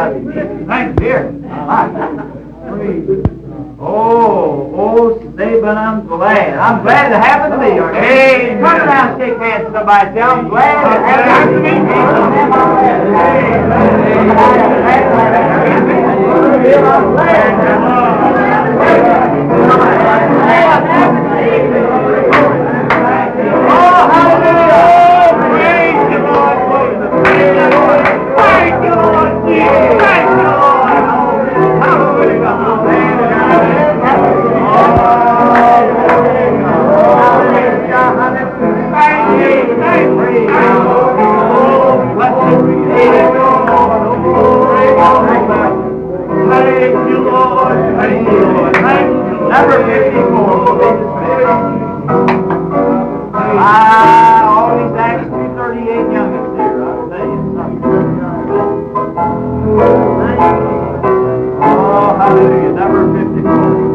Thanks, dear. Oh, say, but I'm glad. I'm glad it happened to me. Hey, come around, shake hands with somebody. Say, I'm glad it happened to me. I'm oh, hallelujah! Praise the Lord! Praise the Lord! Thank you, Lord Jesus! Thank you, Lord! Hallelujah! Number 54. All these Acts 2:38 youngins here, I'll tell you something. Oh, hallelujah. Number 54.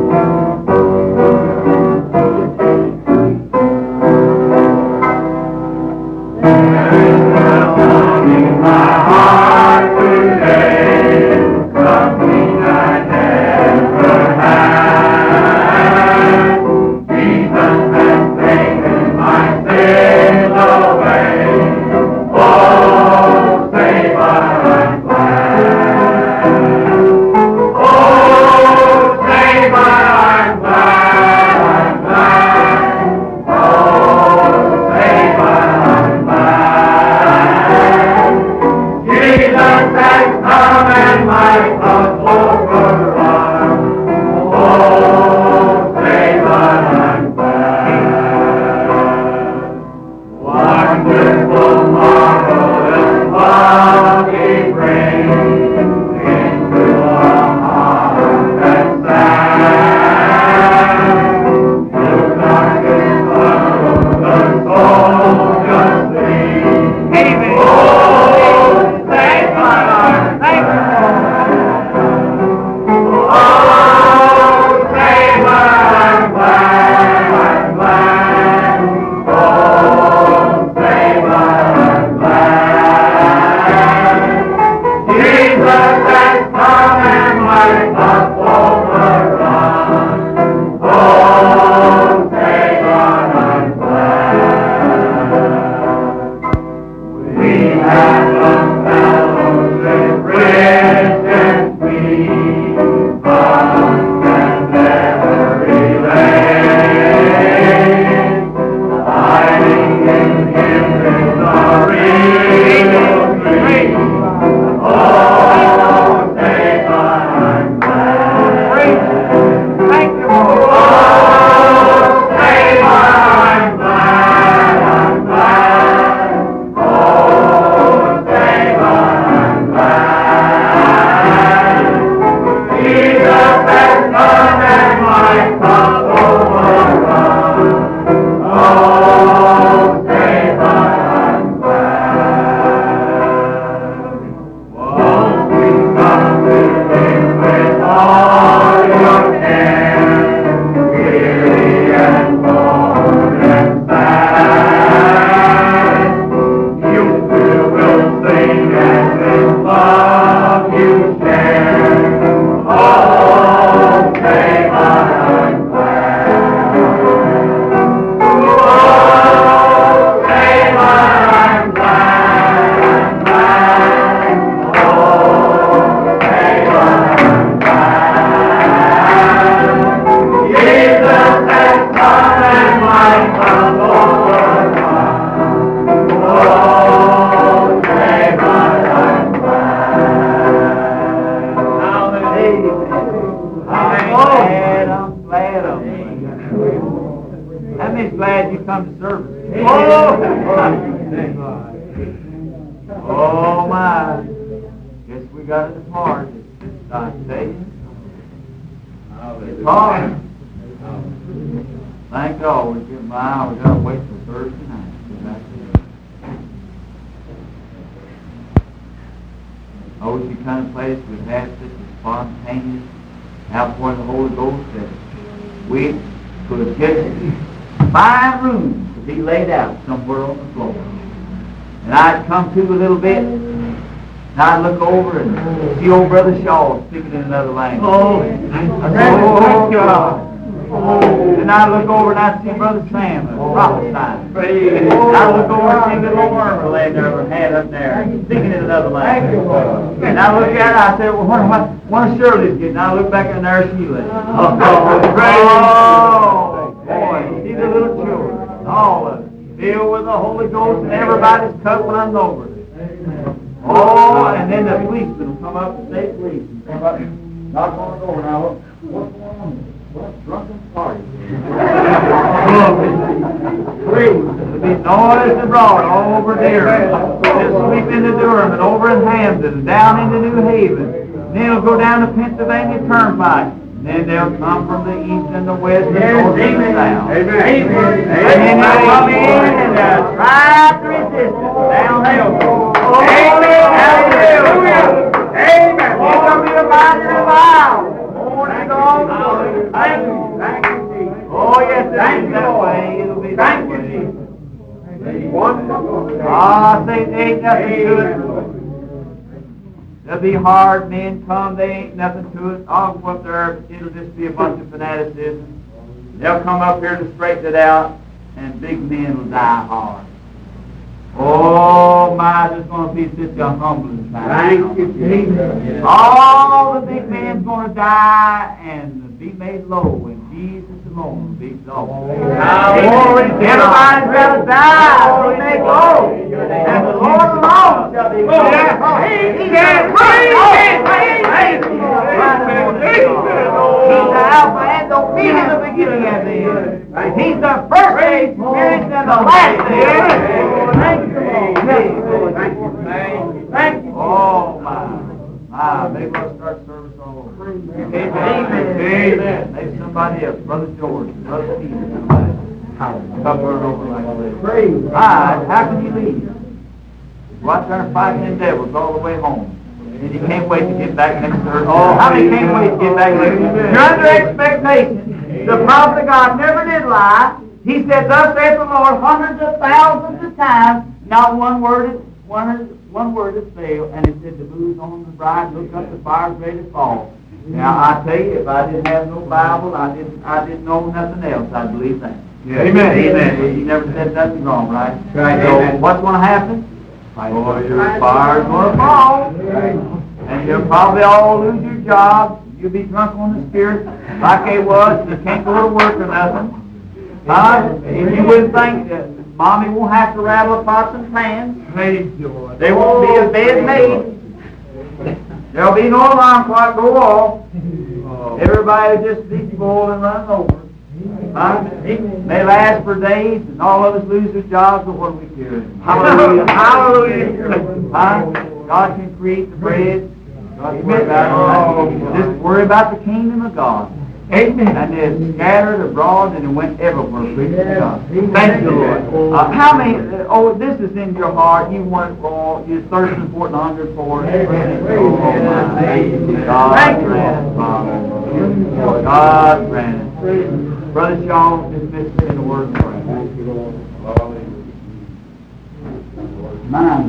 Oh my, guess we got it hard. I tell you, it's hard. Thank God we get by. We got to wait till Thursday night. I wish the kind of place we had such a spontaneous outpouring of the Holy Ghost that we could get 5 rooms to be laid out somewhere on the floor. And I'd come to a little bit, Now I look over and see old Brother Shaw speaking in another language. Oh, I said, oh, God. And I look over and I see Brother Sam prophesying. And I look over and see little Wormer laying there with her head up there, speaking in another language. And I look at her and I said, well, what Shirley's getting? And I look back and there she lay. Oh, boy, see the little children, all of them, filled with the Holy Ghost, and everybody's cup runs over. Oh, and then the policeman will come up, the state police, and come up and knock on the door. Now, what's going on? What drunken party? There'll be noise abroad all over there. They'll sweep into Durham and over in Hampton and down into New Haven. And then it'll go down to Pennsylvania Turnpike. And then they'll come from the east and the west and the north and the south. And then they'll come in and try to resist it. Down hell. Hallelujah. Amen. It's going to be a mighty revival. Morning on. Thank you. Thank you, Jesus. Oh, yes, it'll be that way. It'll be that way. I say they ain't nothing to it. There'll be hard men come. They ain't nothing to it. I'll go up there. It'll just be a bunch of fanaticism. They'll come up here to straighten it out, and big men will die hard. Oh my, there's going to be such a humbling time. Thank you, Jesus. All the big men's going to die and be made low, and Jesus alone will be exalted. Everybody's got to die to be made low, and the Lord alone shall be exalted. He's the Alpha and the Omega, the beginning and the end. He's the first day experience and the last day. Thank you, Lord. Thank you. Oh, my. Maybe we'll start service all over. Amen. Maybe somebody else. Brother George, Brother Peter, somebody. Come burn over like this. How can you leave? Go out there and fight the devils all the way home. And you can't wait to get back next Thursday. Oh, how many can't wait to get back next Thursday? You're under expectation. The prophet of God never did lie. He said, thus saith the Lord, hundreds of thousands of times, not one word has failed. And it said, the booze on the bride, look up, the fire's ready to fall. Now, I tell you, if I didn't have no Bible, I didn't know nothing else, I'd believe that. Yeah. Amen. Amen. You never said nothing wrong, right? Right. So, what's going to happen? Oh, your fire's going to fall. And you'll probably all lose your jobs. You'll be drunk on the Spirit like they was. You can't go to work or nothing. If you wouldn't think that Mommy won't have to rattle pots and pans. There won't be a bed made. There'll be no alarm clock go off. Everybody will just be full and running over. They last for days, and all of us lose their jobs, but what do we care? Hallelujah. Hallelujah. God can create the bread. God can worry about it. Just worry about the kingdom of God. Amen. And they're scattered abroad, and it went everywhere preaching God. Thank you, Lord. How many? This is in your heart. You want it all. You're thirsting for it and hungry for it. God grant it, Father. God grant it. Brother Shaw, dismiss me in the word of prayer. Thank you, Lord. Mine.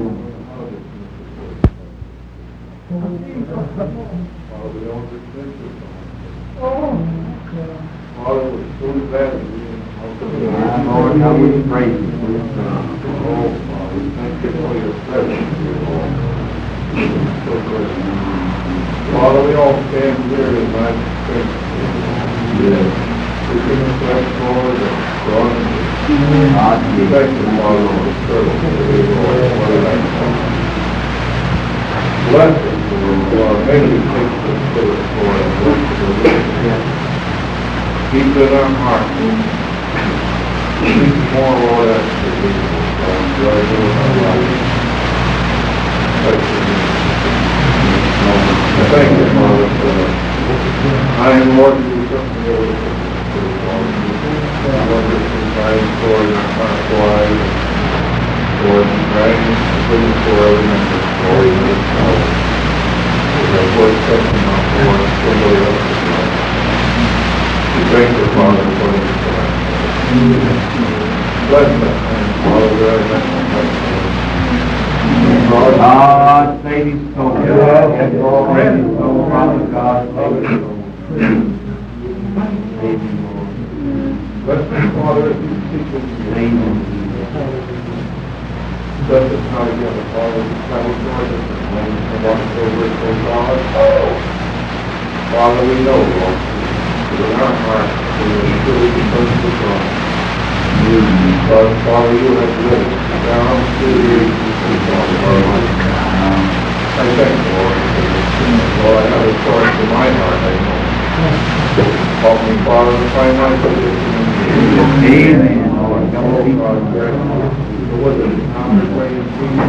Father, we're so glad that we Lord, how we praise you. Oh, Father, we thank you for your presence here, Lord. So good. Father, we all stand here in thy strength. Yes. We can reflect, Lord, that God, we thank you, Father, for the service today, Lord. Father, thank you. Bless us, Lord. May we take the Spirit, Lord, and bless us. Keep it in our hearts. Keep more, Lord, as we do. Enjoy doing our lives. Thank you, Father, for that. I am, Lord, you do something over the Lord. I want this to pray for your heart life. Lord, and praying for you for every member. Lord, in this hour. That Lord, touching our Lord, somebody else's life. We thank you, Father, for this time. Bless us, and Father, very much. God, save his soul. Save his soul, Father God, save his soul. Save him, Lord. Bless him, Father, as he's seeking you. Save him. Bless us now again, Father, as I will join us this morning to watch over it, oh God. Father, we know, Lord, that in our hearts, we are truly because of God. But, Father, you have led us down to the ages, oh Father. I thank you, Lord, for this. Lord, I have a choice in my heart, I know. Help me, Father, to find my position in you. Amen, Lord. Oh, God, grant me the wisdom to way and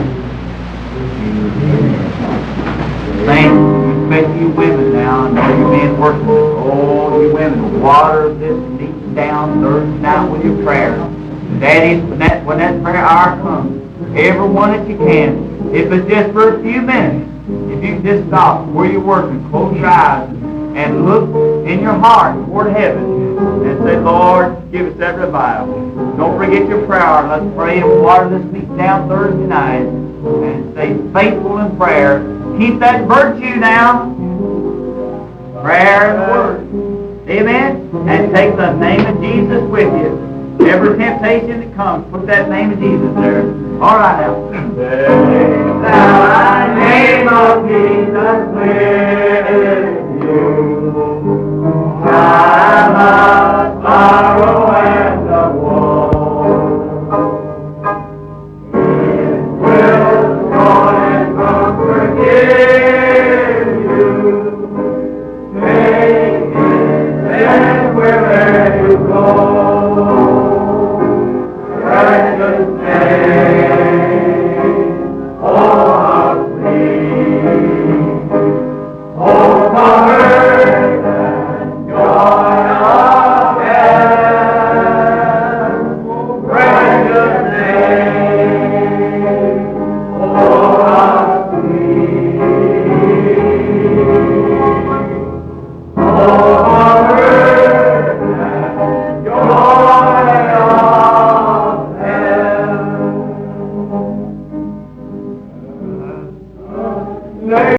Saints, especially you women now, I know you men working. Oh, you women, water this deep down Thursday night with your prayers. Daddy, when that prayer hour comes, every one that you can, if it's just for a few minutes, if you just stop where you're working, close your eyes, and look in your heart toward heaven, and say, Lord, give us that revival. Don't forget your prayer hour. Let's pray and water this deep down Thursday night, and stay faithful in prayer. Keep that virtue now. Prayer and the Word. Amen? And take the name of Jesus with you. Every temptation that comes, put that name of Jesus there. All right now. Take the name of Jesus with you. Time of sorrow and of woe. It will joy and comfort give you. Take it and wherever you go.